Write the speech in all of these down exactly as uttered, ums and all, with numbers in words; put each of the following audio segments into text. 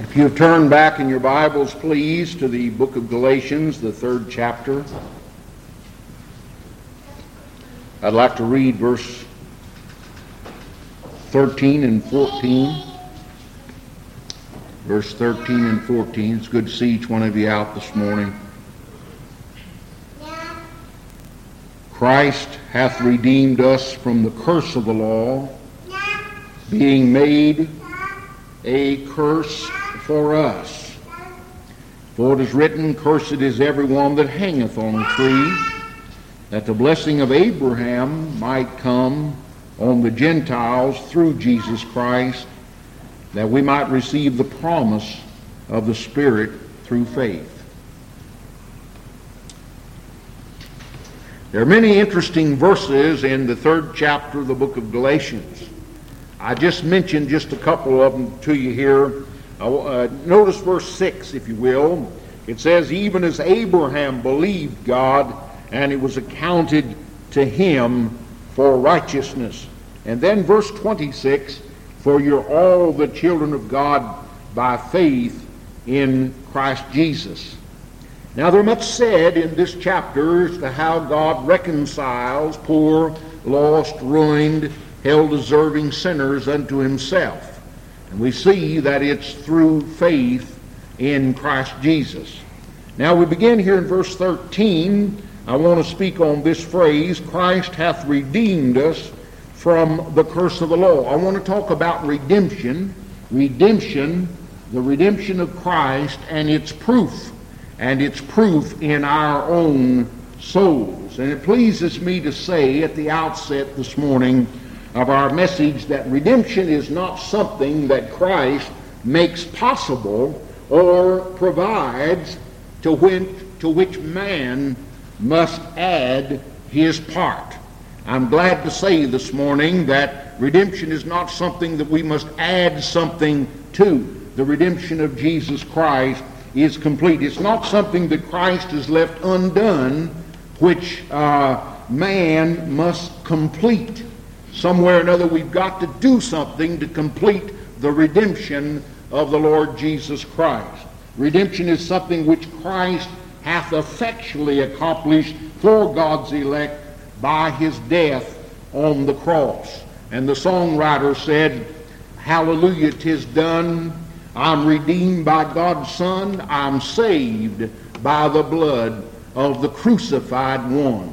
If you turn back in your Bibles, please, to the book of Galatians, the third chapter. I'd like to read verse thirteen and fourteen. Verse thirteen and fourteen. It's good to see each one of you out this morning. Christ hath redeemed us from the curse of the law, being made a curse for us. For it is written, Cursed is every one that hangeth on a tree, that the blessing of Abraham might come on the Gentiles through Jesus Christ, that we might receive the promise of the Spirit through faith. There are many interesting verses in the third chapter of the book of Galatians. I just mentioned just a couple of them to you here. Uh, notice verse six, if you will. It says, Even as Abraham believed God, and it was accounted to him for righteousness. And then verse twenty-six, For you're all the children of God by faith in Christ Jesus. Now there's much said in this chapter as to how God reconciles poor, lost, ruined, hell-deserving sinners unto himself. And we see that it's through faith in Christ Jesus. Now we begin here in verse thirteen. I want to speak on this phrase, Christ hath redeemed us from the curse of the law. I want to talk about redemption. Redemption, the redemption of Christ, and its proof. And its proof in our own souls. And it pleases me to say at the outset this morning of our message that redemption is not something that Christ makes possible or provides to which, to which man must add his part. I'm glad to say this morning that redemption is not something that we must add something to. The redemption of Jesus Christ is complete. It's not something that Christ has left undone, which uh, man must complete. Somewhere or another, we've got to do something to complete the redemption of the Lord Jesus Christ. Redemption is something which Christ hath effectually accomplished for God's elect by his death on the cross. And the songwriter said, Hallelujah, 'tis done. I'm redeemed by God's Son. I'm saved by the blood of the crucified one.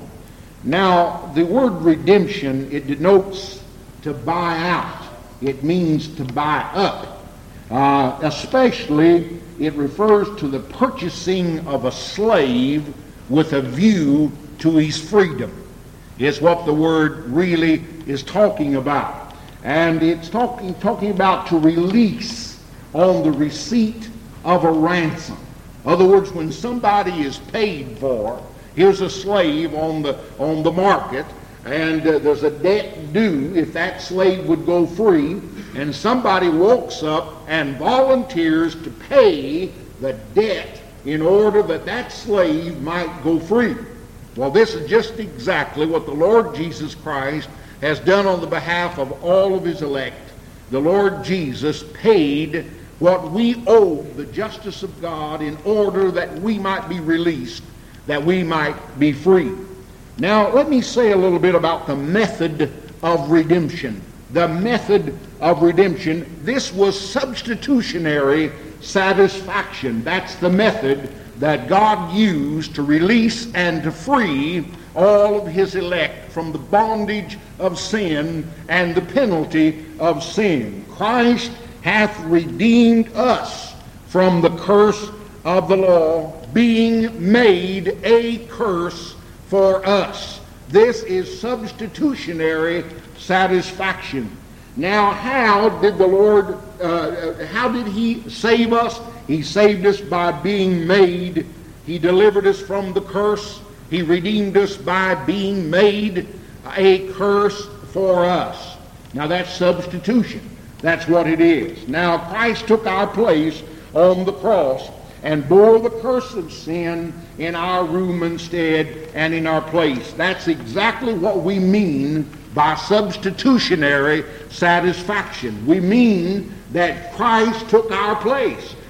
Now, the word redemption, it denotes to buy out. It means to buy up. Uh, especially, it refers to the purchasing of a slave with a view to his freedom. Is what the word really is talking about. And it's talking, talking about to release on the receipt of a ransom. In other words, when somebody is paid for, here's a slave on the on the market, and uh, there's a debt due if that slave would go free, and somebody walks up and volunteers to pay the debt in order that that slave might go free. Well, this is just exactly what the Lord Jesus Christ has done on the behalf of all of his elect. The Lord Jesus paid what we owed the justice of God in order that we might be released, that we might be free. Now, let me say a little bit about the method of redemption. The method of redemption, this was substitutionary satisfaction. That's the method that God used to release and to free all of his elect from the bondage of sin and the penalty of sin. Christ hath redeemed us from the curse of the law, being made a curse for us. This is substitutionary satisfaction. Now, how did the Lord, uh, how did he save us? He saved us by being made. He delivered us from the curse. He redeemed us by being made a curse for us. Now, that's substitution. That's what it is. Now, Christ took our place on the cross and bore the curse of sin in our room instead and in our place. That's exactly what we mean by substitutionary satisfaction. We mean that Christ took our place.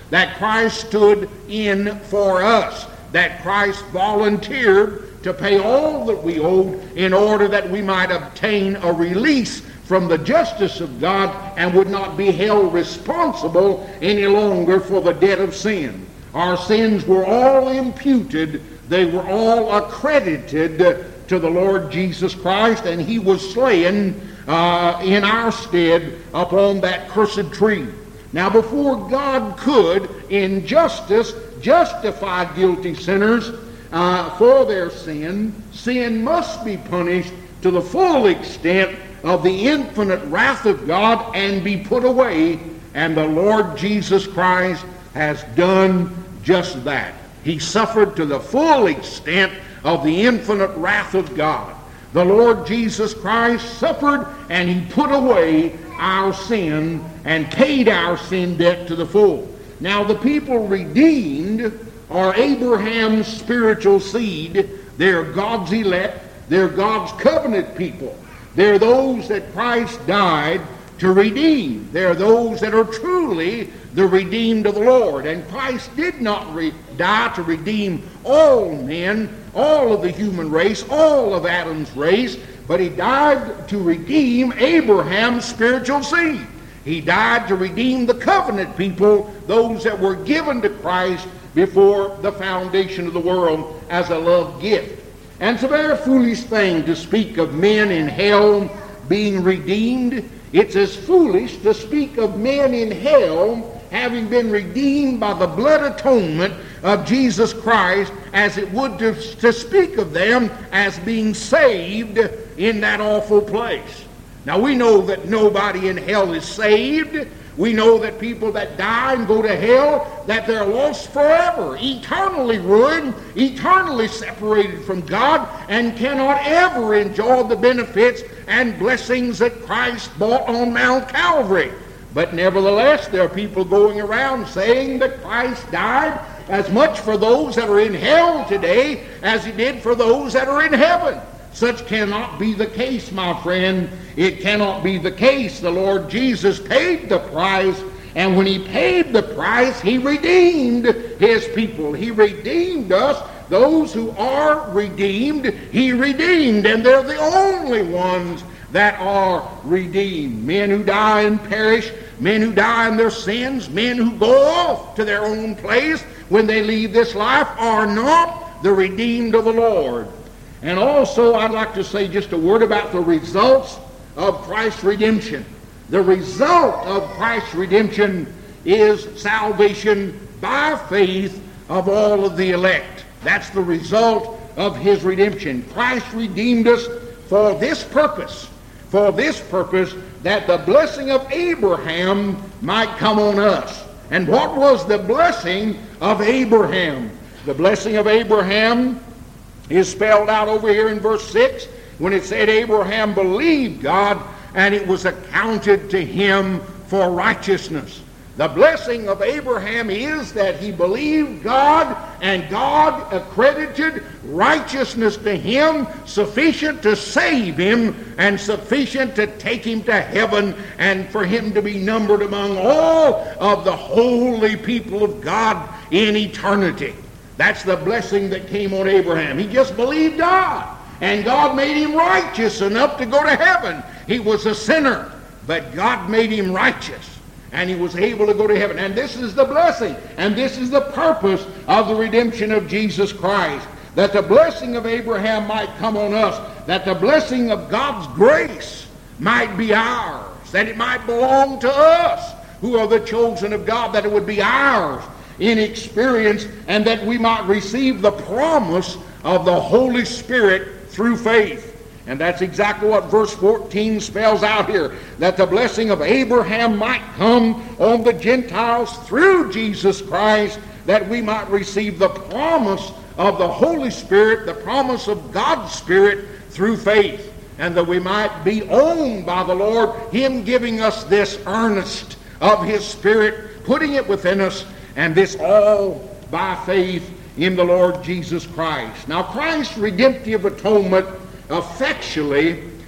that Christ stood in for us, that Christ volunteered to pay all that we owed in order that we might obtain a release from the justice of God and would not be held responsible any longer for the debt of sin. Our sins were all imputed. They were all accredited to the Lord Jesus Christ, and he was slain uh, in our stead upon that cursed tree. Now, before God could, in justice, justify guilty sinners uh, for their sin, sin must be punished to the full extent of the infinite wrath of God and be put away, and the Lord Jesus Christ has done just that. He suffered to the full extent of the infinite wrath of God. The Lord Jesus Christ suffered, and he put away our sin and paid our sin debt to the full. Now, the people redeemed are Abraham's spiritual seed. They're God's elect. They're God's covenant people. They're those that Christ died to redeem. They're those that are truly the redeemed of the Lord. And Christ did not re- die to redeem all men, all of the human race, all of Adam's race, but he died to redeem Abraham's spiritual seed. He died to redeem the covenant people, those that were given to Christ before the foundation of the world as a love gift. And it's a very foolish thing to speak of men in hell being redeemed. It's as foolish to speak of men in hell having been redeemed by the blood atonement of Jesus Christ as it would to, to speak of them as being saved in that awful place. Now, we know that nobody in hell is saved. We know that people that die and go to hell, that they're lost forever, eternally ruined, eternally separated from God, and cannot ever enjoy the benefits and blessings that Christ bought on Mount Calvary. But nevertheless, there are people going around saying that Christ died as much for those that are in hell today as he did for those that are in heaven. Such cannot be the case, my friend. It cannot be the case. The Lord Jesus paid the price, and when he paid the price, he redeemed his people. He redeemed us. Those who are redeemed, he redeemed, and they're the only ones that are redeemed. Men who die and perish, men who die in their sins, men who go off to their own place when they leave this life are not the redeemed of the Lord. And also, I'd like to say just a word about the results of Christ's redemption. The result of Christ's redemption is salvation by faith of all of the elect. That's the result of his redemption. Christ redeemed us for this purpose, for this purpose, that the blessing of Abraham might come on us. And what was the blessing of Abraham? The blessing of Abraham is spelled out over here in verse six when it said Abraham believed God and it was accounted to him for righteousness. The blessing of Abraham is that he believed God and God accredited righteousness to him sufficient to save him and sufficient to take him to heaven and for him to be numbered among all of the holy people of God in eternity. That's the blessing that came on Abraham. He just believed God, and God made him righteous enough to go to heaven. He was a sinner, but God made him righteous, and he was able to go to heaven. And this is the blessing, and this is the purpose of the redemption of Jesus Christ, that the blessing of Abraham might come on us, that the blessing of God's grace might be ours, that it might belong to us who are the chosen of God, that it would be ours in experience, and that we might receive the promise of the Holy Spirit through faith. And that's exactly what verse fourteen spells out here, that the blessing of Abraham might come on the Gentiles through Jesus Christ, that we might receive the promise of the Holy Spirit, the promise of God's Spirit through faith, and that we might be owned by the Lord, him giving us this earnest of his Spirit, putting it within us, and this all by faith in the Lord Jesus Christ. Now, Christ's redemptive atonement effectually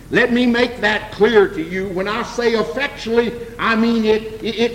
Let me make that clear to you. When I say effectually, I mean it, it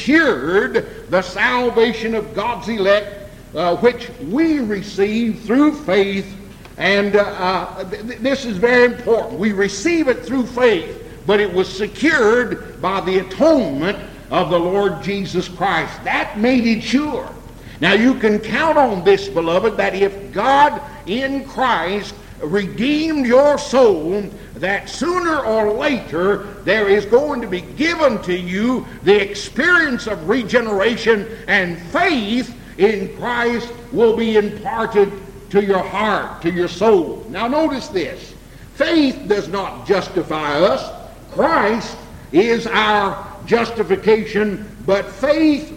secured the salvation of God's elect, uh, which we receive through faith. And uh, uh, th- this is very important. We receive it through faith, but it was secured by the atonement of the Lord Jesus Christ. That made it sure. Now you can count on this, beloved, that if God in Christ redeemed your soul, that sooner or later there is going to be given to you the experience of regeneration, and faith in Christ will be imparted to your heart, to your soul. Now notice this. Faith does not justify us. Christ is our justification, but faith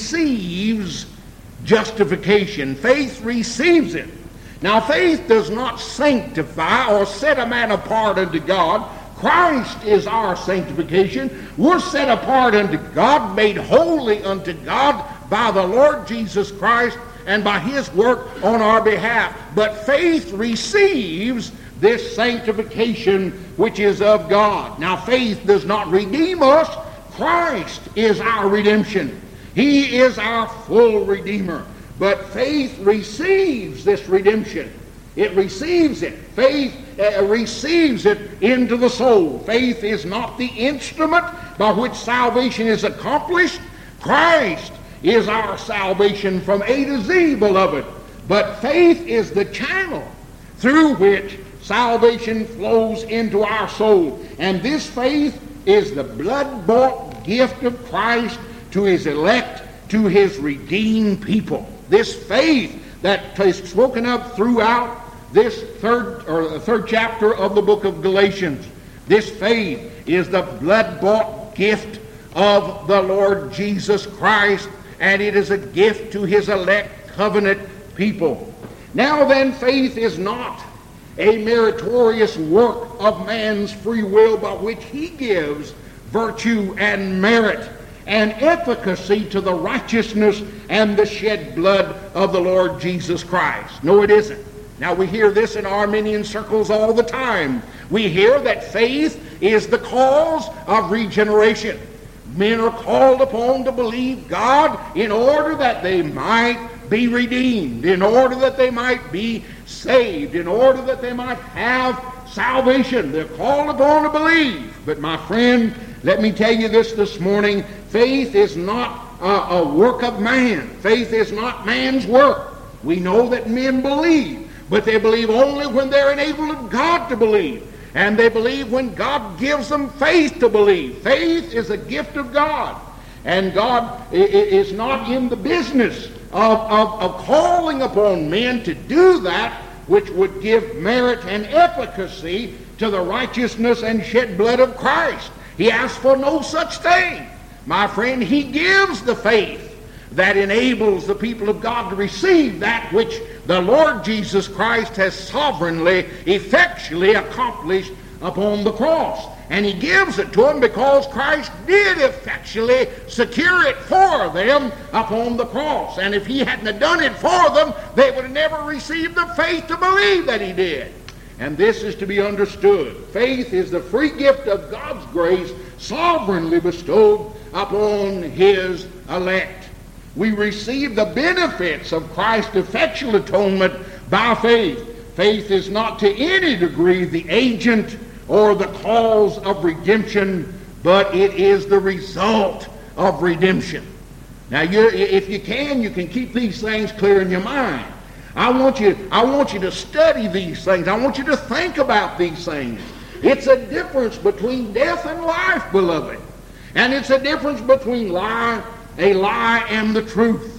receives justification. Faith receives it. Now faith does not sanctify or set a man apart unto God. Christ is our sanctification. We're set apart unto God, made holy unto God by the Lord Jesus Christ and by his work on our behalf. But faith receives this sanctification which is of God. Now faith does not redeem us. Christ is our redemption. He is our full Redeemer. But faith receives this redemption. It receives it. Faith uh, receives it into the soul. Faith is not the instrument by which salvation is accomplished. Christ is our salvation from A to Z, beloved. But faith is the channel through which salvation flows into our soul. And this faith is the blood-bought gift of Christ to his elect, to his redeemed people. This faith that is spoken of throughout this third or the third chapter of the book of Galatians. This faith is the blood-bought gift of the Lord Jesus Christ, and it is a gift to his elect covenant people. Now then, faith is not a meritorious work of man's free will by which he gives virtue and merit and efficacy to the righteousness and the shed blood of the Lord Jesus Christ. No, it isn't. Now, we hear this in Arminian circles all the time. We hear that faith is the cause of regeneration. Men are called upon to believe God in order that they might be redeemed, in order that they might be saved, in order that they might have salvation. They're called upon to believe. But my friend, let me tell you this this morning. Faith is not a, a work of man. Faith is not man's work. We know that men believe, but they believe only when they're enabled of God to believe. And they believe when God gives them faith to believe. Faith is a gift of God. And God is not in the business of, of, of calling upon men to do that which would give merit and efficacy to the righteousness and shed blood of Christ. He asks for no such thing. My friend, he gives the faith that enables the people of God to receive that which the Lord Jesus Christ has sovereignly, effectually accomplished upon the cross. And he gives it to them because Christ did effectually secure it for them upon the cross. And if he hadn't done it for them, they would have never received the faith to believe that he did. And this is to be understood. Faith is the free gift of God's grace sovereignly bestowed upon his elect. We receive the benefits of Christ's effectual atonement by faith. Faith is not to any degree the agent or the cause of redemption, but it is the result of redemption. Now, you, if you can, you can keep these things clear in your mind. I want you, I want you to study these things. I want you to think about these things. It's a difference between death and life, beloved. And it's a difference between lie, a lie and the truth.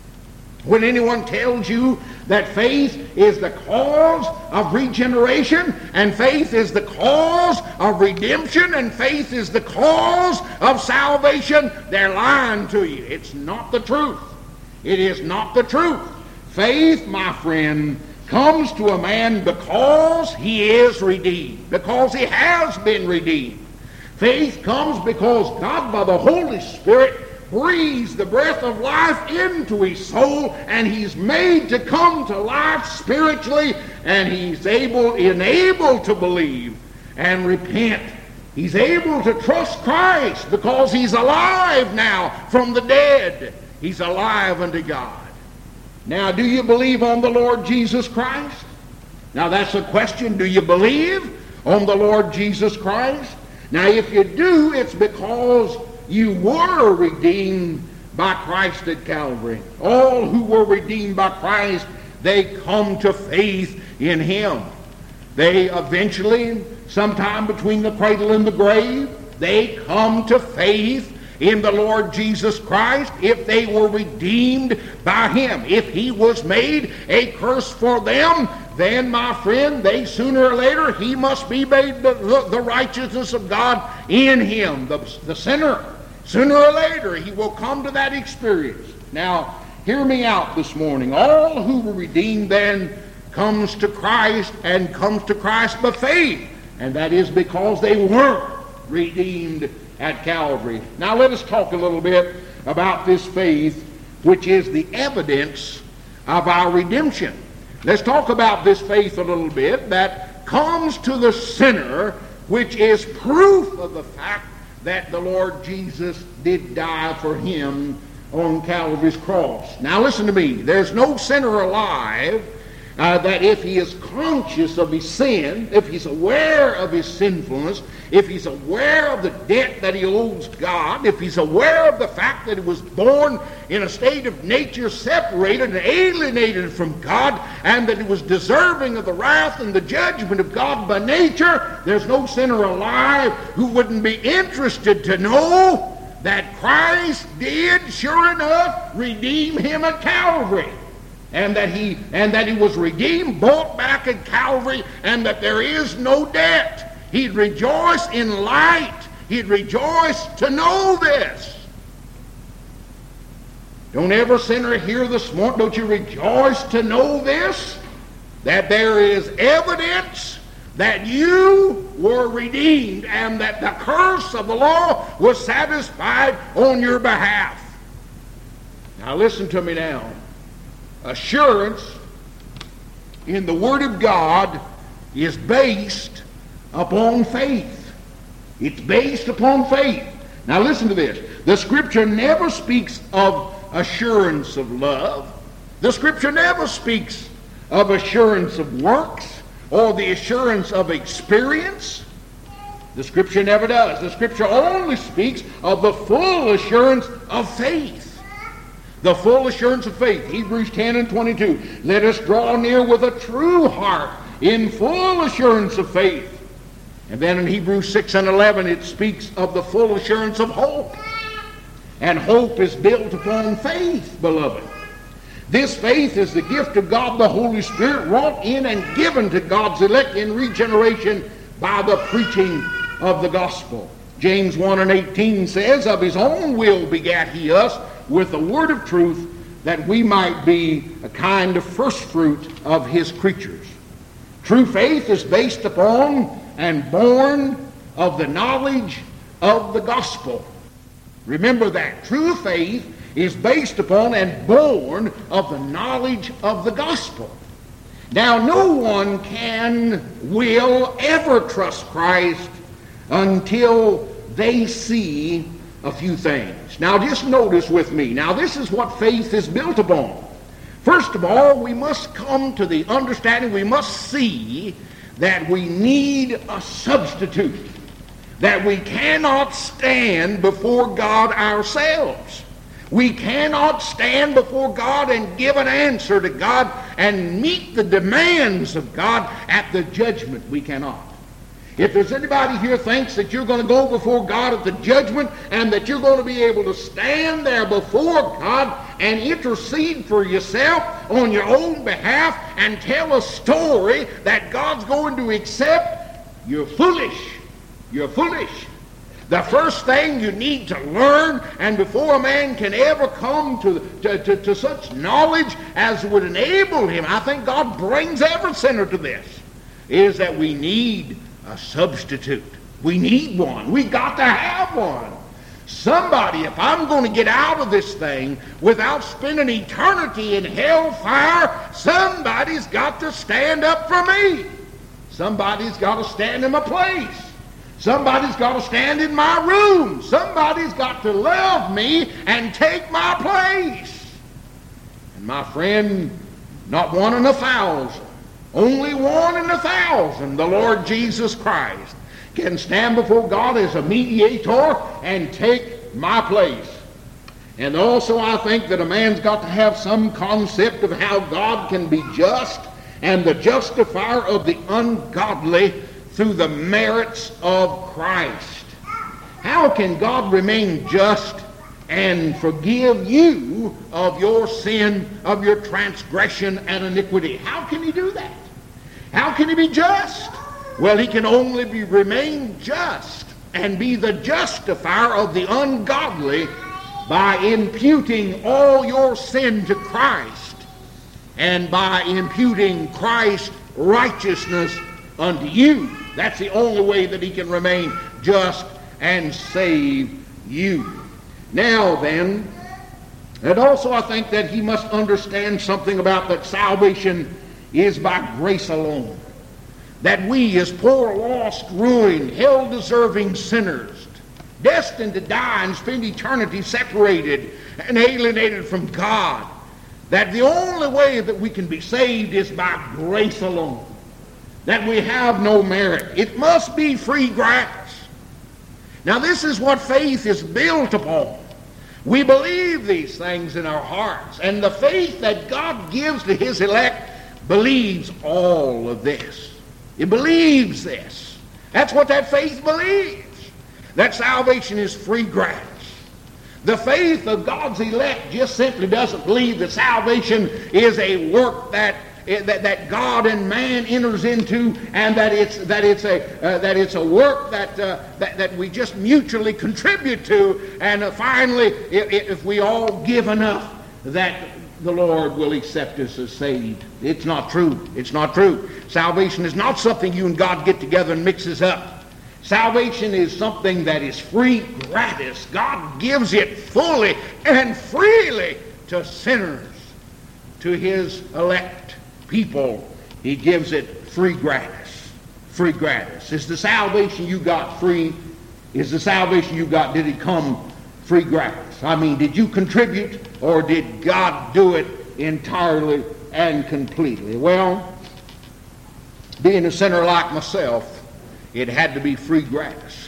When anyone tells you that faith is the cause of regeneration, and faith is the cause of redemption, and faith is the cause of salvation, they're lying to you. It's not the truth. It is not the truth. Faith, my friend, comes to a man because he is redeemed, because he has been redeemed. Faith comes because God, by the Holy Spirit, breathes the breath of life into his soul, and he's made to come to life spiritually, and he's able, enabled to believe and repent. He's able to trust Christ because he's alive now from the dead. He's alive unto God. Now, do you believe on the Lord Jesus Christ? Now, that's a question. Do you believe on the Lord Jesus Christ? Now, if you do, it's because you were redeemed by Christ at Calvary. All who were redeemed by Christ, they come to faith in him. They eventually, sometime between the cradle and the grave, they come to faith in the Lord Jesus Christ if they were redeemed by him. If he was made a curse for them, then, my friend, they sooner or later, he must be made the, the, the righteousness of God in him, the, the sinner. Sooner or later, he will come to that experience. Now, hear me out this morning. All who were redeemed then comes to Christ and comes to Christ by faith. And that is because they were redeemed at Calvary. Now, let us talk a little bit about this faith, which is the evidence of our redemption. Let's talk about this faith a little bit that comes to the sinner, which is proof of the fact that the Lord Jesus did die for him on Calvary's cross. Now listen to me. There's no sinner alive uh, that if he is conscious of his sin, if he's aware of his sinfulness, if he's aware of the debt that he owes God, if he's aware of the fact that he was born in a state of nature separated and alienated from God, and that he was deserving of the wrath and the judgment of God by nature, there's no sinner alive who wouldn't be interested to know that Christ did, sure enough, redeem him at Calvary. And that he and that he was redeemed, bought back at Calvary, and that there is no debt. He'd rejoice in light. He'd rejoice to know this. Don't ever sinner here this morning, don't you rejoice to know this? That there is evidence that you were redeemed and that the curse of the law was satisfied on your behalf. Now listen to me now. Assurance in the Word of God is based upon faith. It's based upon faith. Now listen to this. The Scripture never speaks of assurance of love. The Scripture never speaks of assurance of works or the assurance of experience. The Scripture never does. The Scripture only speaks of the full assurance of faith. The full assurance of faith. Hebrews ten and twenty-two. Let us draw near with a true heart in full assurance of faith. And then in Hebrews six and eleven it speaks of the full assurance of hope. And hope is built upon faith, beloved. This faith is the gift of God the Holy Spirit wrought in and given to God's elect in regeneration by the preaching of the gospel. James one and eighteen says, of his own will begat he us with the word of truth, that we might be a kind of first fruit of his creatures. True faith is based upon and born of the knowledge of the gospel. Remember that. True faith is based upon and born of the knowledge of the gospel. Now, no one can, will ever trust Christ until they see a few things. Now just notice with me. Now this is what faith is built upon. First of all, we must come to the understanding, we must see that we need a substitute. That we cannot stand before God ourselves. We cannot stand before God and give an answer to God and meet the demands of God at the judgment. We cannot. If there's anybody here thinks that you're going to go before God at the judgment and that you're going to be able to stand there before God and intercede for yourself on your own behalf and tell a story that God's going to accept, you're foolish. You're foolish. The first thing you need to learn, and before a man can ever come to, to, to, to such knowledge as would enable him, I think God brings every sinner to this, is that we need a substitute. We need one. We got to have one. Somebody, if I'm going to get out of this thing without spending eternity in hellfire, somebody's got to stand up for me. Somebody's got to stand in my place. Somebody's got to stand in my room. Somebody's got to love me and take my place. And my friend, not one in a thousand, only one in a thousand, the Lord Jesus Christ, can stand before God as a mediator and take my place. And also I think that a man's got to have some concept of how God can be just and the justifier of the ungodly through the merits of Christ. How can God remain just and forgive you of your sin, of your transgression and iniquity? How can he do that? How can he be just? Well, he can only be remain just and be the justifier of the ungodly by imputing all your sin to Christ and by imputing Christ's righteousness unto you. That's the only way that he can remain just and save you. Now then, and also I think that he must understand something about that salvation is by grace alone. That we as poor, lost, ruined, hell-deserving sinners, destined to die and spend eternity separated and alienated from God, that the only way that we can be saved is by grace alone. That we have no merit. It must be free gratis. Now this is what faith is built upon. We believe these things in our hearts, and the faith that God gives to his elect believes all of this. It believes this. That's what that faith believes. That salvation is free gratis. The faith of God's elect just simply doesn't believe that salvation is a work that That, that God and man enters into, and that it's that it's a uh, that it's a work that, uh, that that we just mutually contribute to, and uh, finally, if, if we all give enough, that the Lord will accept us as saved. It's not true. It's not true. Salvation is not something you and God get together and mixes up. Salvation is something that is free gratis. God gives it fully and freely to sinners, to his elect people. He gives it free gratis. Free gratis. Is the salvation you got free? Is the salvation you got, did it come free gratis? I mean, did you contribute, or did God do it entirely and completely? Well, being a sinner like myself, it had to be free gratis.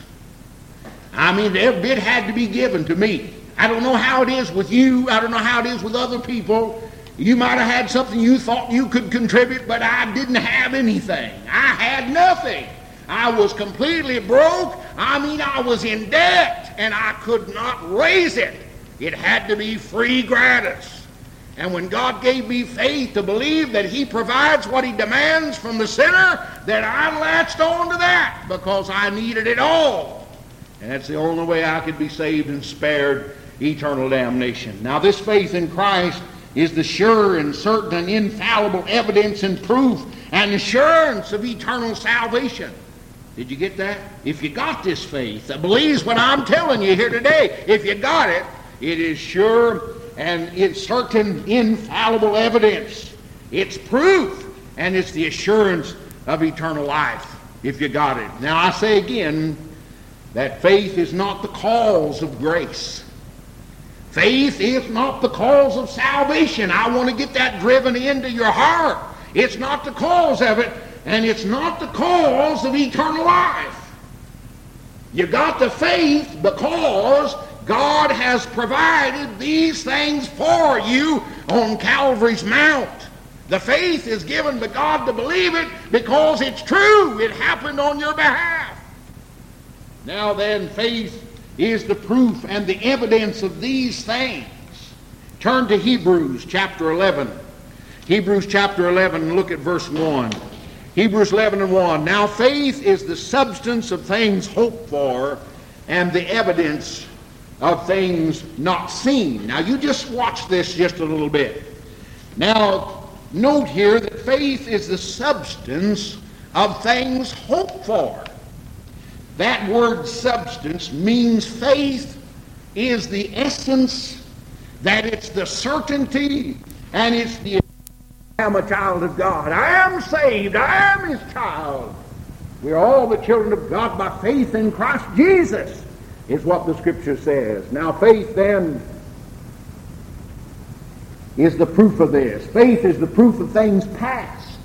I mean, every bit had to be given to me. I don't know how it is with you. I don't know how it is with other people. You might have had something you thought you could contribute, but I didn't have anything. I had nothing. I was completely broke. I mean, I was in debt, and I could not raise it. It had to be free gratis. And when God gave me faith to believe that he provides what he demands from the sinner, that I latched on to that because I needed it all. And that's the only way I could be saved and spared eternal damnation. Now, this faith in Christ is the sure and certain and infallible evidence and proof and assurance of eternal salvation. Did you get that? If you got this faith that believes what I'm telling you here today, if you got it, it is sure and it's certain infallible evidence. It's proof, and it's the assurance of eternal life, if you got it. Now I say again that faith is not the cause of grace. Faith is not the cause of salvation. I want to get that driven into your heart. It's not the cause of it, and it's not the cause of eternal life. You got the faith because God has provided these things for you on Calvary's Mount. The faith is given to God to believe it because it's true. It happened on your behalf. Now then, faith is the proof and the evidence of these things. Turn to Hebrews chapter eleven. Hebrews chapter eleven, and look at verse one. Hebrews eleven and one. Now faith is the substance of things hoped for and the evidence of things not seen. Now you just watch this just a little bit. Now note here that faith is the substance of things hoped for. That word substance means faith is the essence, that it's the certainty, and it's the I am a child of God. I am saved. I am His child. We are all the children of God by faith in Christ Jesus, is what the Scripture says. Now faith then is the proof of this. Faith is the proof of things past,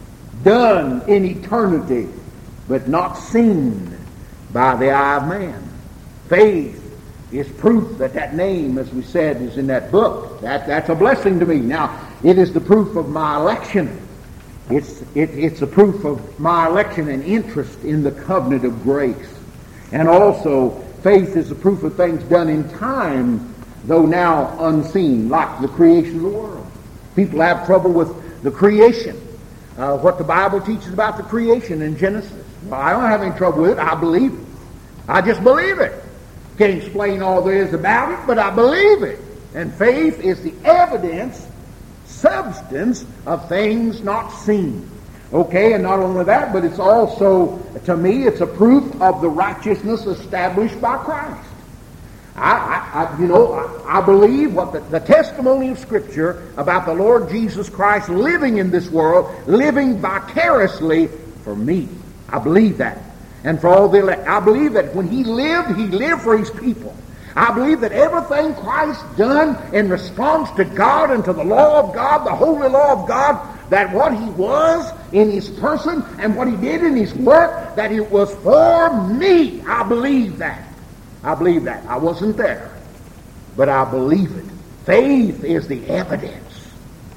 done in eternity, but not seen by the eye of man. Faith is proof that that name, as we said, is in that book. That, that's a blessing to me. Now, it is the proof of my election. It's, it, it's a proof of my election and interest in the covenant of grace. And also, faith is the proof of things done in time, though now unseen, like the creation of the world. People have trouble with the creation, uh, what the Bible teaches about the creation in Genesis. Well, I don't have any trouble with it. I believe it. I just believe it. Can't explain all there is about it, but I believe it. And faith is the evidence, substance of things not seen. Okay, and not only that, but it's also, to me, it's a proof of the righteousness established by Christ. I, I, I you know, I, I believe what the, the testimony of Scripture about the Lord Jesus Christ living in this world, living vicariously for me. I believe that. And for all the elect. I believe that when He lived, He lived for His people. I believe that everything Christ done in response to God and to the law of God, the holy law of God, that what He was in His person and what He did in His work, that it was for me. I believe that. I believe that. I wasn't there, but I believe it. Faith is the evidence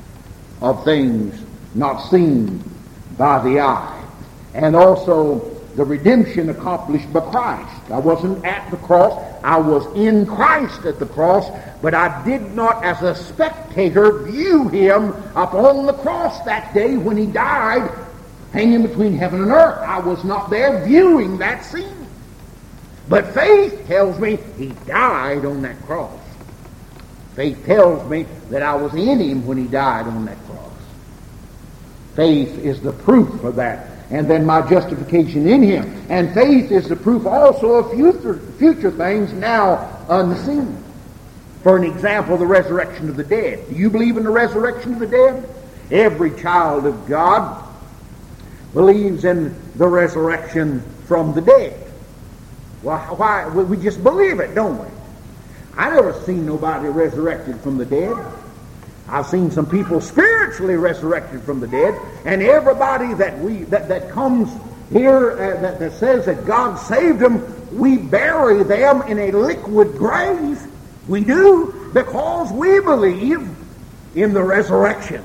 of things not seen by the eye. And also the redemption accomplished by Christ. I wasn't at the cross. I was in Christ at the cross, but I did not, as a spectator, view Him upon the cross that day when He died, hanging between heaven and earth. I was not there viewing that scene. But faith tells me He died on that cross. Faith tells me that I was in Him when He died on that cross. Faith is the proof of that. And then my justification in Him. And faith is the proof also of future, future things now unseen. For an example, the resurrection of the dead. Do you believe in the resurrection of the dead? Every child of God believes in the resurrection from the dead. Well, why? We just believe it, don't we? I never seen nobody resurrected from the dead. I've seen some people spiritually resurrected from the dead, and everybody that we that, that comes here uh, that, that says that God saved them, we bury them in a liquid grave. We do, because we believe in the resurrection.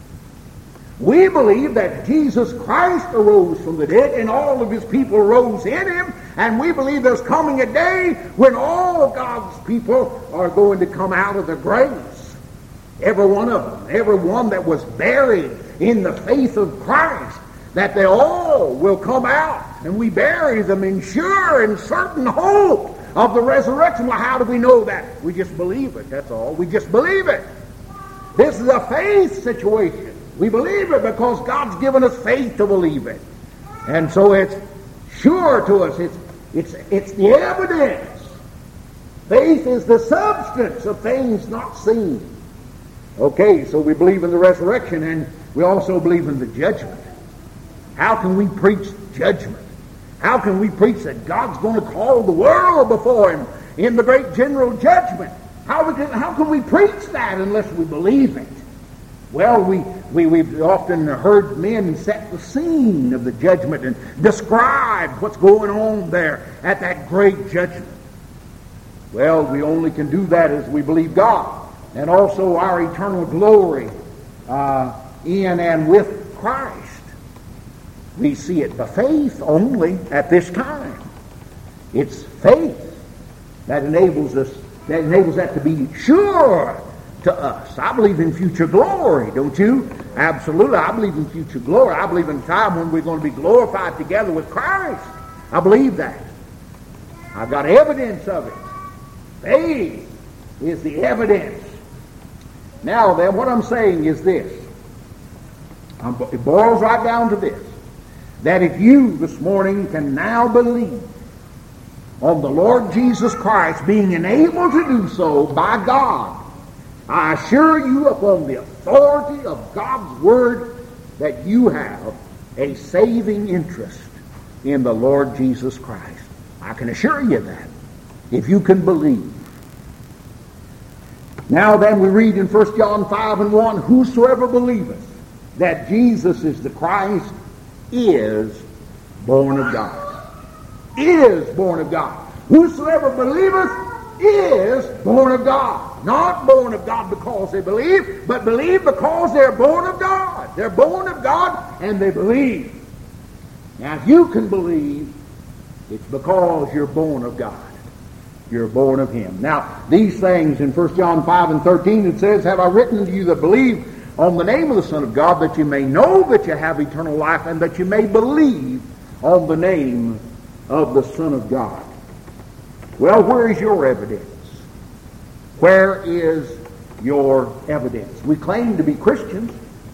We believe that Jesus Christ arose from the dead, and all of His people rose in Him, and we believe there's coming a day when all God's people are going to come out of the graves. Every one of them, every one that was buried in the faith of Christ, that they all will come out, and we bury them in sure and certain hope of the resurrection. Well, how do we know that? We just believe it, that's all. We just believe it. This is a faith situation. We believe it because God's given us faith to believe it. And so it's sure to us. It's, it's, it's the evidence. Faith is the substance of things not seen. Okay, so we believe in the resurrection, and we also believe in the judgment. How can we preach judgment? How can we preach that God's going to call the world before Him in the great general judgment? How, we can, how can we preach that unless we believe it? Well, we, we, we've often heard men set the scene of the judgment and describe what's going on there at that great judgment. Well, we only can do that as we believe God. And also our eternal glory uh, in and with Christ. We see it by faith only at this time. It's faith that enables us, that enables that to be sure to us. I believe in future glory, don't you? Absolutely, I believe in future glory. I believe in a time when we're going to be glorified together with Christ. I believe that. I've got evidence of it. Faith is the evidence. Now then, what I'm saying is this. Um, it boils right down to this. That if you this morning can now believe on the Lord Jesus Christ being enabled to do so by God, I assure you upon the authority of God's Word that you have a saving interest in the Lord Jesus Christ. I can assure you that, if you can believe. Now then, we read in First John five and one, whosoever believeth that Jesus is the Christ is born of God. Is born of God. Whosoever believeth is born of God. Not born of God because they believe, but believe because they're born of God. They're born of God and they believe. Now, if you can believe, it's because you're born of God. You're born of Him. Now, these things in First John five and thirteen, it says, have I written unto you that believe on the name of the Son of God, that you may know that you have eternal life, and that you may believe on the name of the Son of God. Well, where is your evidence? Where is your evidence? We claim to be Christians.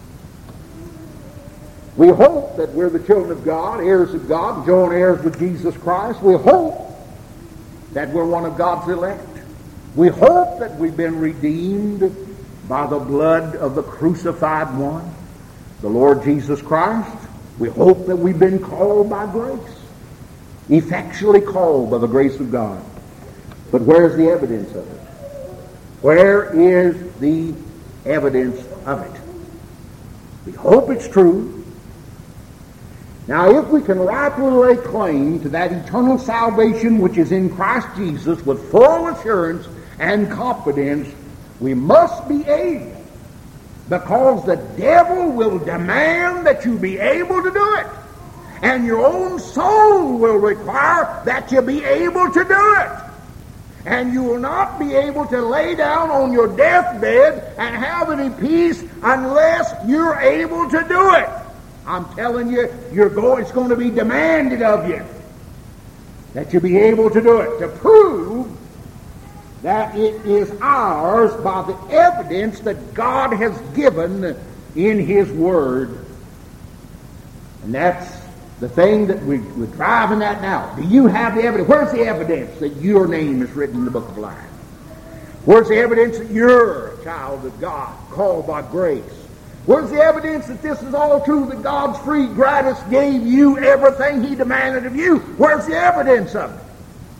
We hope that we're the children of God, heirs of God, joint heirs with Jesus Christ. We hope that we're one of God's elect. We hope that we've been redeemed by the blood of the crucified one, the Lord Jesus Christ. We hope that we've been called by grace, effectually called by the grace of God. But where's the evidence of it? Where is the evidence of it? We hope it's true. Now, if we can rightly lay claim to that eternal salvation which is in Christ Jesus with full assurance and confidence, we must be able, because the devil will demand that you be able to do it. And your own soul will require that you be able to do it. And you will not be able to lay down on your deathbed and have any peace unless you're able to do it. I'm telling you, you're going, it's going to be demanded of you that you be able to do it, to prove that it is ours by the evidence that God has given in His Word. And that's the thing that we, we're driving at now. Do you have the evidence? Where's the evidence that your name is written in the book of life? Where's the evidence that you're a child of God, called by grace? Where's the evidence that this is all true, that God's free gratis gave you everything He demanded of you? Where's the evidence of it?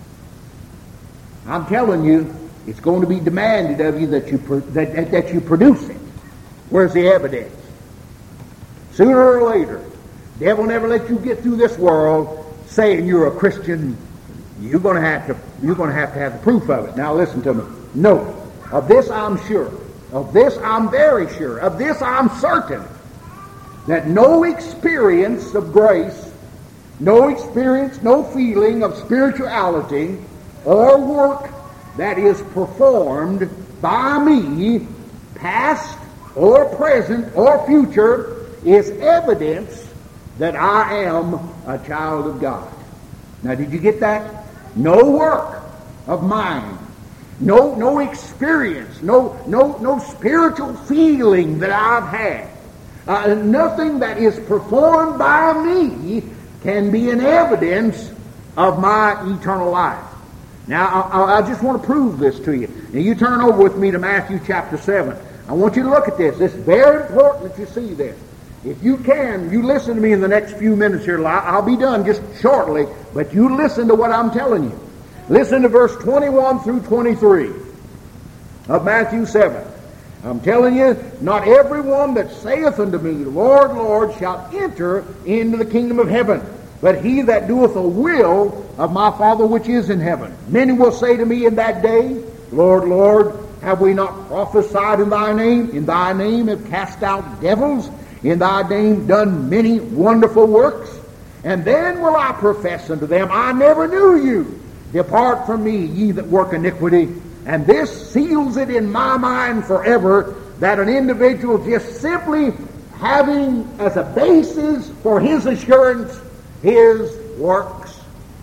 I'm telling you, it's going to be demanded of you that you that, that, that you produce it. Where's the evidence? Sooner or later, the devil never let you get through this world saying you're a Christian. You're going to have to you're going to have to have the proof of it. Now listen to me. No, of this I'm sure. Of this I'm very sure. Of this I'm certain. That no experience of grace, no experience, no feeling of spirituality or work that is performed by me, past or present or future, is evidence that I am a child of God. Now, did you get that? No work of mine, no no experience, no no no spiritual feeling that I've had, uh, nothing that is performed by me can be an evidence of my eternal life. Now, I, I just want to prove this to you. Now, you turn over with me to Matthew chapter seven. I want you to look at this. It's very important that you see this. If you can, you listen to me in the next few minutes here. I'll be done just shortly, but you listen to what I'm telling you. Listen to verse twenty-one through twenty-three of Matthew seven. I'm telling you, not everyone that saith unto me, Lord, Lord, shall enter into the kingdom of heaven, but he that doeth the will of my Father which is in heaven. Many will say to me in that day, Lord, Lord, have we not prophesied in thy name? In thy name have cast out devils? In thy name done many wonderful works? And then will I profess unto them, I never knew you. Depart from me, ye that work iniquity. And this seals it in my mind forever, that an individual just simply having as a basis for his assurance his works,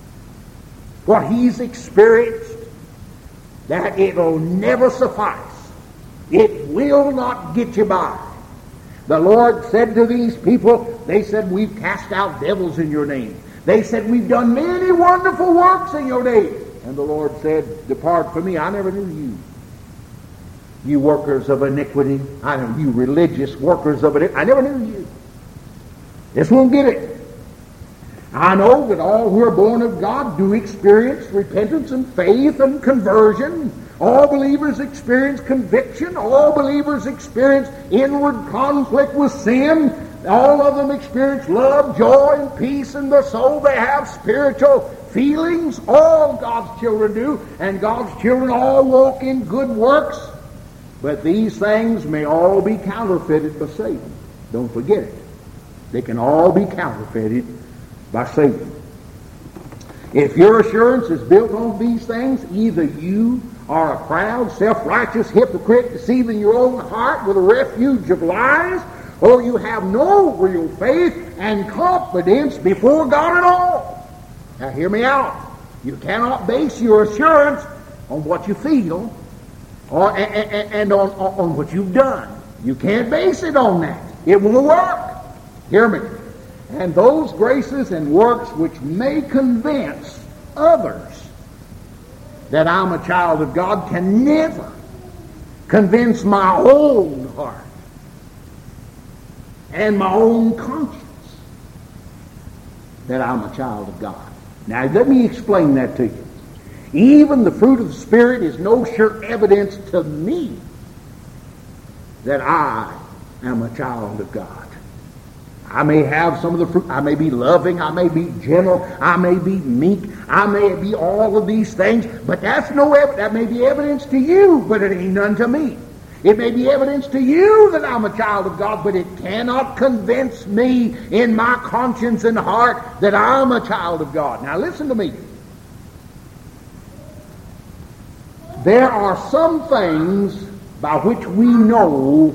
what he's experienced, that it'll never suffice. It will not get you by. The Lord said to these people, they said, we've cast out devils in your name. They said, we've done many wonderful works in your name. And the Lord said, depart from me, I never knew you. You workers of iniquity. I know you religious workers of iniquity. I never knew you. This won't get it. I know that all who are born of God do experience repentance and faith and conversion. All believers experience conviction. All believers experience inward conflict with sin. All of them experience love, joy, and peace in their soul. They have spiritual feelings. All God's children do. And God's children all walk in good works. But these things may all be counterfeited by Satan. Don't forget it. They can all be counterfeited by Satan. If your assurance is built on these things, either you are a proud, self-righteous hypocrite deceiving your own heart with a refuge of lies, or you have no real faith and confidence before God at all. Now hear me out. You cannot base your assurance on what you feel or, and, and on, on what you've done. You can't base it on that. It won't work. Hear me. And those graces and works which may convince others that I'm a child of God can never convince my own heart and my own conscience that I'm a child of God. Now let me explain that to you. Even the fruit of the Spirit is no sure evidence to me that I am a child of God. I may have some of the fruit. I may be loving. I may be gentle. I may be meek. I may be all of these things. But that's no evidence. That may be evidence to you, but it ain't none to me. It may be evidence to you that I'm a child of God, but it cannot convince me in my conscience and heart that I'm a child of God. Now listen to me. There are some things by which we know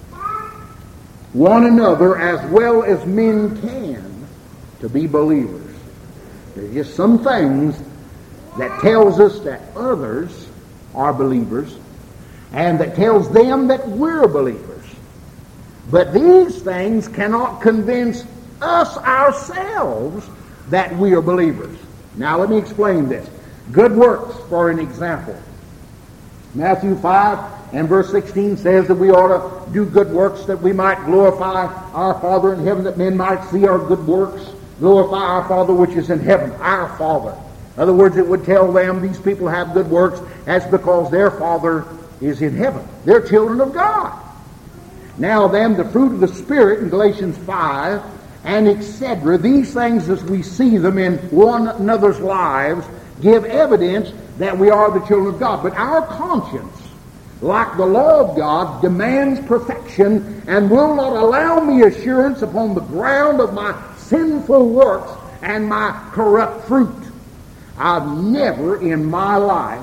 one another as well as men can to be believers. There's just some things that tells us that others are believers and that tells them that we're believers. But these things cannot convince us ourselves that we are believers. Now let me explain this. Good works, for an example. Matthew five and verse sixteen says that we ought to do good works that we might glorify our Father in heaven, that men might see our good works, glorify our Father which is in heaven, our Father. In other words, it would tell them these people have good works as because their Father is in heaven. They're children of God. Now then, the fruit of the Spirit in Galatians five and et cetera, these things as we see them in one another's lives give evidence that we are the children of God. But our conscience, like the law of God, demands perfection and will not allow me assurance upon the ground of my sinful works and my corrupt fruit. I've never in my life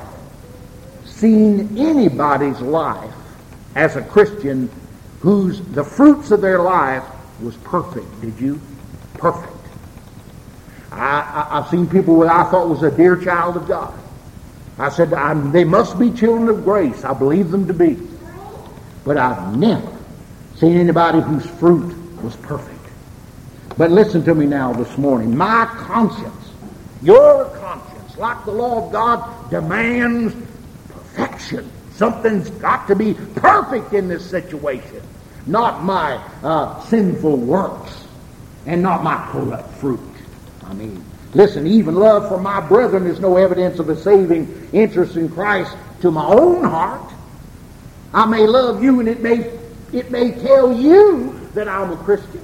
seen anybody's life as a Christian whose the fruits of their life was perfect. Did you? Perfect. I, I, I've seen people that I thought was a dear child of God. I said, I'm, they must be children of grace. I believe them to be. But I've never seen anybody whose fruit was perfect. But listen to me now this morning. My conscience, your conscience, like the law of God, demands perfection. Something's got to be perfect in this situation. Not my uh, sinful works and not my corrupt fruit. I mean, listen, even love for my brethren is no evidence of a saving interest in Christ to my own heart. I may love you and it may, it may tell you that I'm a Christian.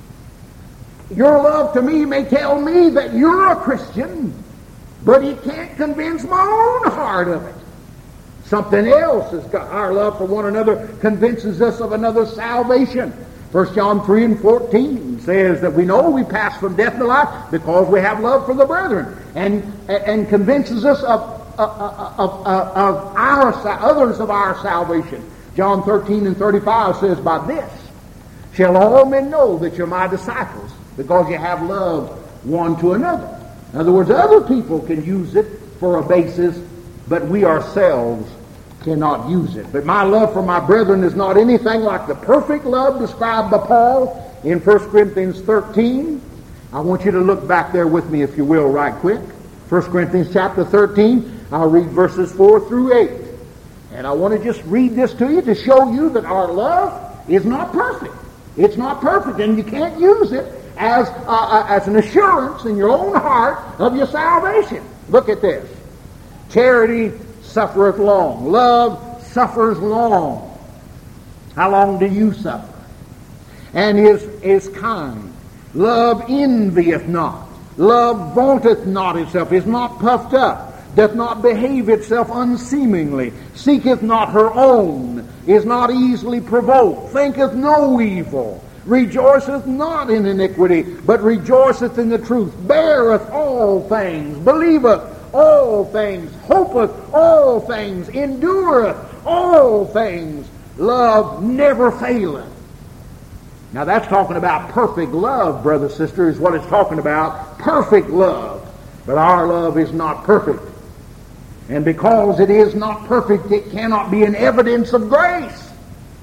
Your love to me may tell me that you're a Christian, but it can't convince my own heart of it. Something else has got, our love for one another convinces us of another salvation. First John three and fourteen says that we know we pass from death to life because we have love for the brethren, and and convinces us of of, of, of our others of our salvation. John thirteen and thirty-five says, "By this shall all men know that you're my disciples, because you have love one to another." In other words, other people can use it for a basis, but we ourselves cannot use it. But my love for my brethren is not anything like the perfect love described by Paul in First Corinthians thirteen. I want you to look back there with me, if you will, right quick. First Corinthians chapter thirteen, I'll read verses four through eight. And I want to just read this to you to show you that our love is not perfect. It's not perfect, and you can't use it as, uh, as an assurance in your own heart of your salvation. Look at this. Charity suffereth long. Love suffers long. How long do you suffer? And is, is kind. Love envieth not. Love vaunteth not itself, is not puffed up, doth not behave itself unseemingly, seeketh not her own, is not easily provoked, thinketh no evil, rejoiceth not in iniquity, but rejoiceth in the truth, beareth all things, believeth all things, hopeth all things, endureth all things. Love never faileth. Now that's talking about perfect love, brother, sister, is what it's talking about. Perfect love. But our love is not perfect. And because it is not perfect, it cannot be an evidence of grace.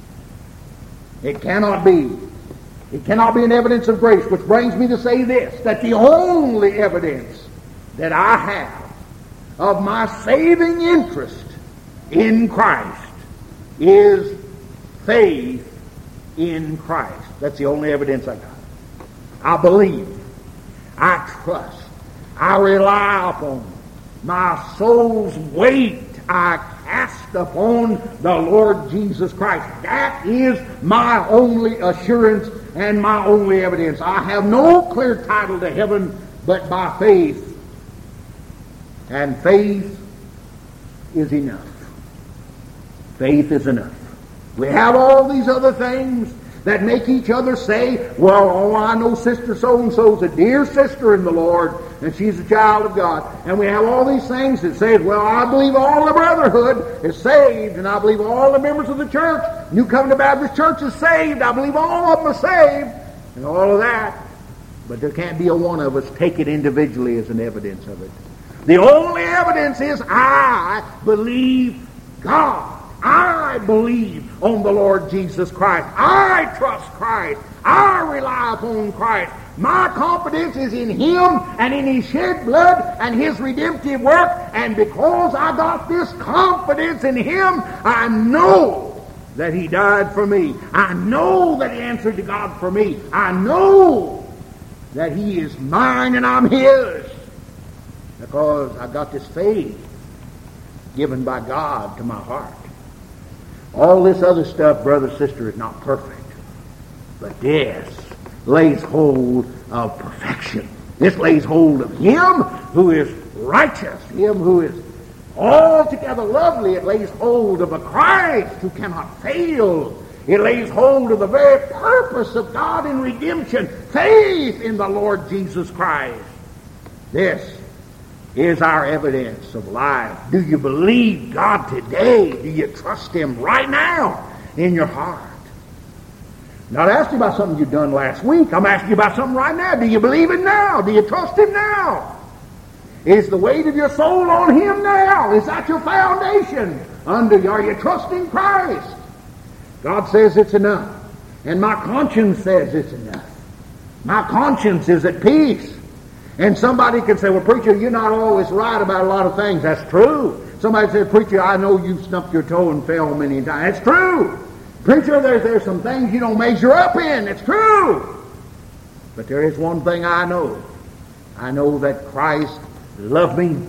It cannot be. It cannot be an evidence of grace, which brings me to say this, that the only evidence that I have of my saving interest in Christ is faith in Christ. That's the only evidence I got. I believe. I trust. I rely upon. My soul's weight I cast upon the Lord Jesus Christ. That is my only assurance and my only evidence. I have no clear title to heaven but by faith. And faith is enough. Faith is enough. We have all these other things that make each other say, well, oh, I know Sister so-and-so's a dear sister in the Lord, and she's a child of God. And we have all these things that say, well, I believe all the brotherhood is saved, and I believe all the members of the church, New Covenant Baptist Church, is saved. I believe all of them are saved, and all of that. But there can't be a one of us take it individually as an evidence of it. The only evidence is I believe God. I believe on the Lord Jesus Christ. I trust Christ. I rely upon Christ. My confidence is in Him and in His shed blood and His redemptive work. And because I got this confidence in Him, I know that He died for me. I know that He answered to God for me. I know that He is mine and I'm His. Because I got this faith given by God to my heart. All this other stuff, brother, sister, is not perfect. But this lays hold of perfection. This lays hold of Him who is righteous, Him who is altogether lovely. It lays hold of a Christ who cannot fail. It lays hold of the very purpose of God in redemption, faith in the Lord Jesus Christ. This is our evidence of life. Do you believe God today? Do you trust Him right now in your heart? I'm not asking you about something you've done last week. I'm asking you about something right now. Do you believe Him now? Do you trust Him now? Is the weight of your soul on Him now? Is that your foundation? Under you? Are you trusting Christ? God says it's enough. And my conscience says it's enough. My conscience is at peace. And somebody can say, well, preacher, you're not always right about a lot of things. That's true. Somebody said, preacher, I know you've stumped your toe and fell many times. That's true. Preacher, there's, there's some things you don't measure up in. It's true. But there is one thing I know. I know that Christ loved me,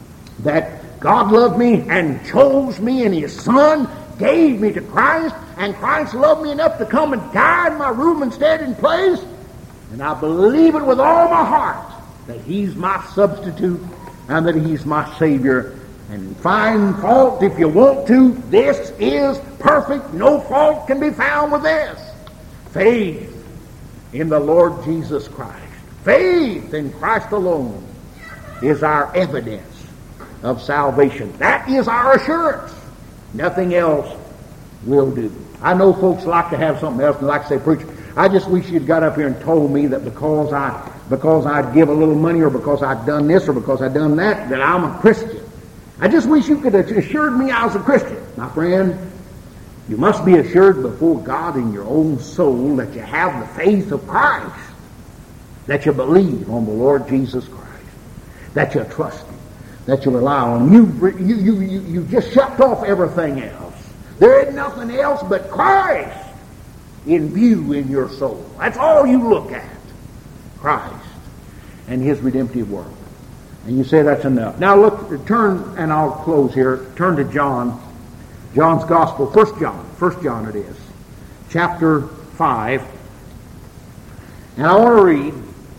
that God loved me and chose me, and His Son gave me to Christ, and Christ loved me enough to come and die in my room instead in place. And I believe it with all my heart, that He's my substitute and that He's my Savior. And find fault if you want to. This is perfect. No fault can be found with this. Faith in the Lord Jesus Christ. Faith in Christ alone is our evidence of salvation. That is our assurance. Nothing else will do. I know folks like to have something else and like to say, preacher, I just wish you'd got up here and told me that because I because I'd give a little money or because I'd done this or because I'd done that, that I'm a Christian. I just wish you could have assured me I was a Christian. My friend, you must be assured before God in your own soul that you have the faith of Christ, that you believe on the Lord Jesus Christ, that you trust Him, that you rely on. You, you, you, you, you just shut off everything else. There ain't nothing else but Christ in view in your soul. That's all you look at. Christ and His redemptive work. And you say that's enough. Now look, turn, and I'll close here. Turn to John. John's Gospel, First John. First John it is. Chapter five. And I want to read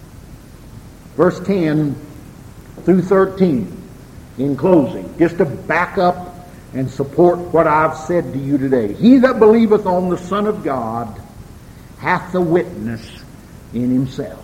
verse ten through thirteen in closing, just to back up and support what I've said to you today. He that believeth on the Son of God hath the witness in himself.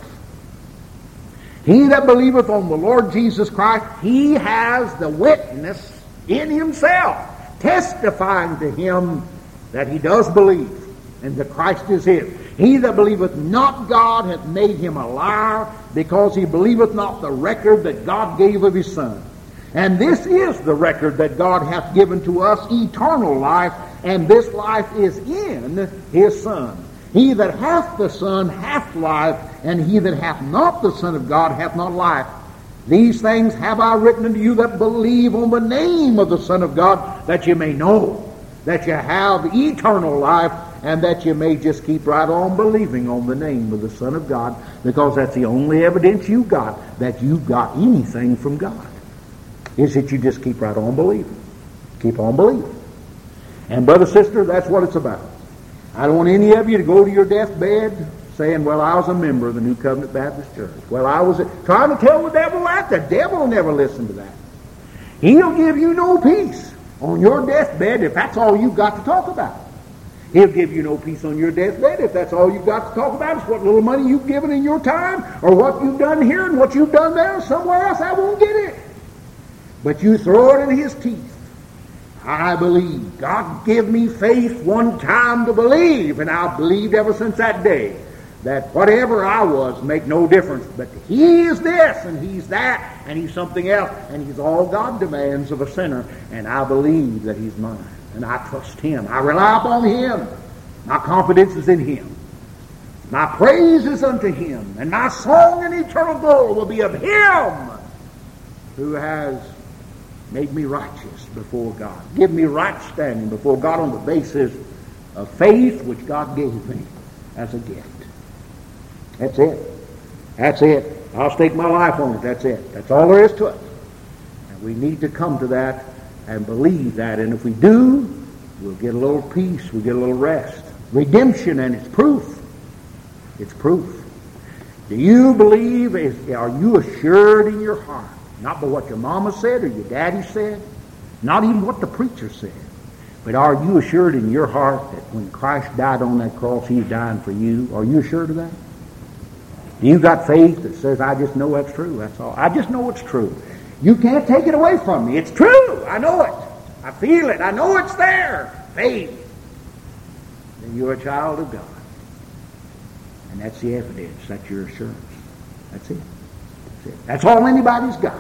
He that believeth on the Lord Jesus Christ, he has the witness in himself, testifying to him that he does believe, and that Christ is his. He that believeth not God hath made him a liar, because he believeth not the record that God gave of his Son. And this is the record that God hath given to us, eternal life, and this life is in his Son. He that hath the Son hath life, and he that hath not the Son of God hath not life. These things have I written unto you that believe on the name of the Son of God, that you may know that you have eternal life, and that you may just keep right on believing on the name of the Son of God, because that's the only evidence you got that you got anything from God, is that you just keep right on believing. Keep on believing. And brother, sister, that's what it's about. I don't want any of you to go to your deathbed saying, well, I was a member of the New Covenant Baptist Church. Well, I was a, trying to tell the devil that. The devil will never listen to that. He'll give you no peace on your deathbed if that's all you've got to talk about. He'll give you no peace on your deathbed if that's all you've got to talk about is what little money you've given in your time, or what you've done here and what you've done there. Somewhere else I won't get it. But you throw it in his teeth. I believe. God give me faith one time to believe, and I've believed ever since that day that whatever I was make no difference. But he is this, and he's that, and he's something else, and he's all God demands of a sinner, and I believe that he's mine, and I trust him. I rely upon him. My confidence is in him. My praise is unto him, and my song and eternal goal will be of him who has made me righteous before God. Give me right standing before God on the basis of faith which God gave me as a gift. That's it. That's it. I'll stake my life on it. That's it. That's all there is to it. And we need to come to that and believe that. And if we do, we'll get a little peace. We'll get a little rest. Redemption, and it's proof. It's proof. Do you believe? Is, are you assured in your heart? Not by what your mama said or your daddy said, not even what the preacher said, but are you assured in your heart that when Christ died on that cross, he's dying for you? Are you assured of that? You got faith that says, I just know that's true, that's all. I just know it's true. You can't take it away from me. It's true. I know it. I feel it. I know it's there. Faith. Then you're a child of God. And that's the evidence. That's your assurance. That's it. That's all anybody's got.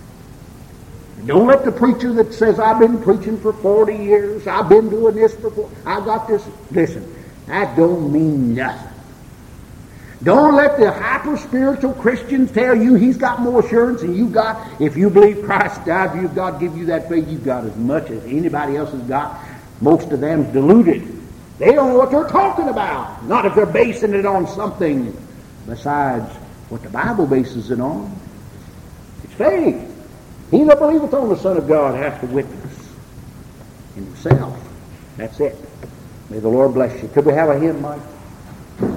And don't let the preacher that says, I've been preaching for forty years, I've been doing this for, I got this. Listen, that don't mean nothing. Don't let the hyper-spiritual Christians tell you he's got more assurance than you got. If you believe Christ died for you, God give you that faith, you've got as much as anybody else has got. Most of them's deluded. They don't know what they're talking about. Not if they're basing it on something besides what the Bible bases it on. It's faith. He that believeth on the Son of God hath the witness in himself. That's it. May the Lord bless you. Could we have a hymn, Mike?